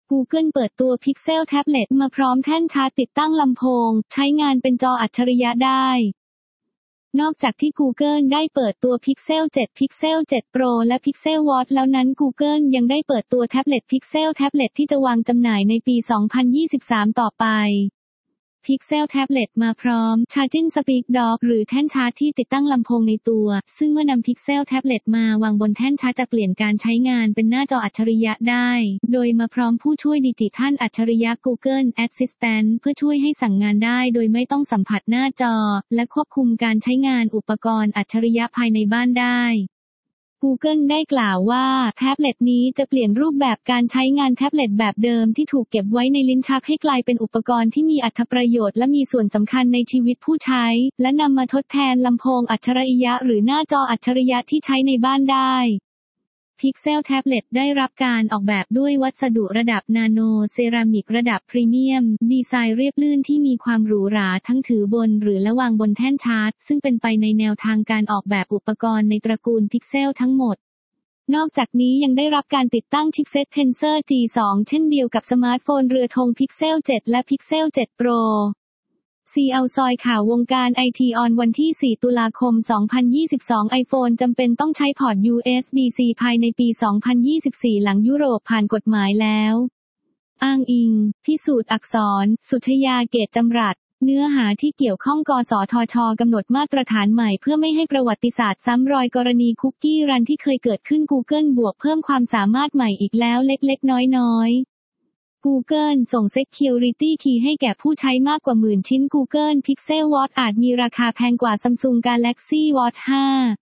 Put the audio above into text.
Google เปิดตัว Pixel Tablet มาพร้อมแท่นชาร์จติดตั้งลำโพงใช้งานเป็นจออัจฉริยะได้นอกจากที่ Google ได้เปิดตัว Pixel 7 Pixel 7 Pro และ Pixel Watch แล้วนั้น Google ยังได้เปิดตัวแท็บเล็ต Pixel Tablet ที่จะวางจำหน่ายในปี 2023 ต่อไป Pixel Tablet มาพร้อม Charging Speak Dock หรือแท่นชาร์จที่ติดตั้งลำโพงในตัวซึ่งเมื่อนำ Pixel Tablet มาวางบนแท่นชาร์จจะเปลี่ยนการใช้งานเป็นหน้าจออัจฉริยะได้โดยมาพร้อมผู้ช่วยดิจิทัลอัจฉริยะ Google Assistant เพื่อช่วยให้สั่งงานได้โดยไม่ต้องสัมผัสหน้าจอและควบคุมการใช้งานอุปกรณ์อัจฉริยะภายในบ้านได้ Google ได้กล่าวว่าแท็บเล็ตนี้จะเปลี่ยนรูปแบบการใช้งานแท็บเล็ตแบบเดิมที่ถูกเก็บไว้ในลิ้นชักให้กลายเป็นอุปกรณ์ที่มีอรรถประโยชน์และมีส่วนสำคัญในชีวิตผู้ใช้และนำมาทดแทนลำโพงอัจฉริยะหรือหน้าจออัจฉริยะที่ใช้ในบ้านได้ Pixel Tablet ได้รับการออกแบบด้วยวัสดุระดับนาโนเซรามิกระดับพรีเมียมดีไซน์เรียบลื่นที่มีความหรูหราทั้งถือบนหรือและวางบนแท่นชาร์จซึ่งเป็นไปในแนวทางการออกแบบอุปกรณ์ในตระกูล Pixel ทั้งหมดนอกจากนี้ยังได้รับการติดตั้งชิปเซ็ต Tensor G2 เช่นเดียวกับสมาร์ทโฟนเรือธง Pixel 7 และ Pixel 7 Pro CL ซอยข่าววงการไอทีออนวันที่ 4 ตุลาคม 2022 iPhone จำเป็นต้องใช้พอร์ต USB-C ภายในปี 2024 หลังยุโรปผ่านกฎหมายแล้วอ้างอิงพิสูจน์อักษรสุชยาเกตจำรัดเนื้อหาที่เกี่ยวข้องกสทช.กำหนดมาตรฐานใหม่เพื่อไม่ให้ประวัติศาสตร์ซ้ำรอยกรณีคุกกี้รันที่เคยเกิดขึ้น Google บวกเพิ่มความสามารถใหม่อีกแล้วเล็กๆน้อยๆGoogle ส่ง Security Key ให้แก่ผู้ใช้มากกว่าหมื่นชิ้น Google Pixel Watch อาจมีราคาแพงกว่า Samsung Galaxy Watch 5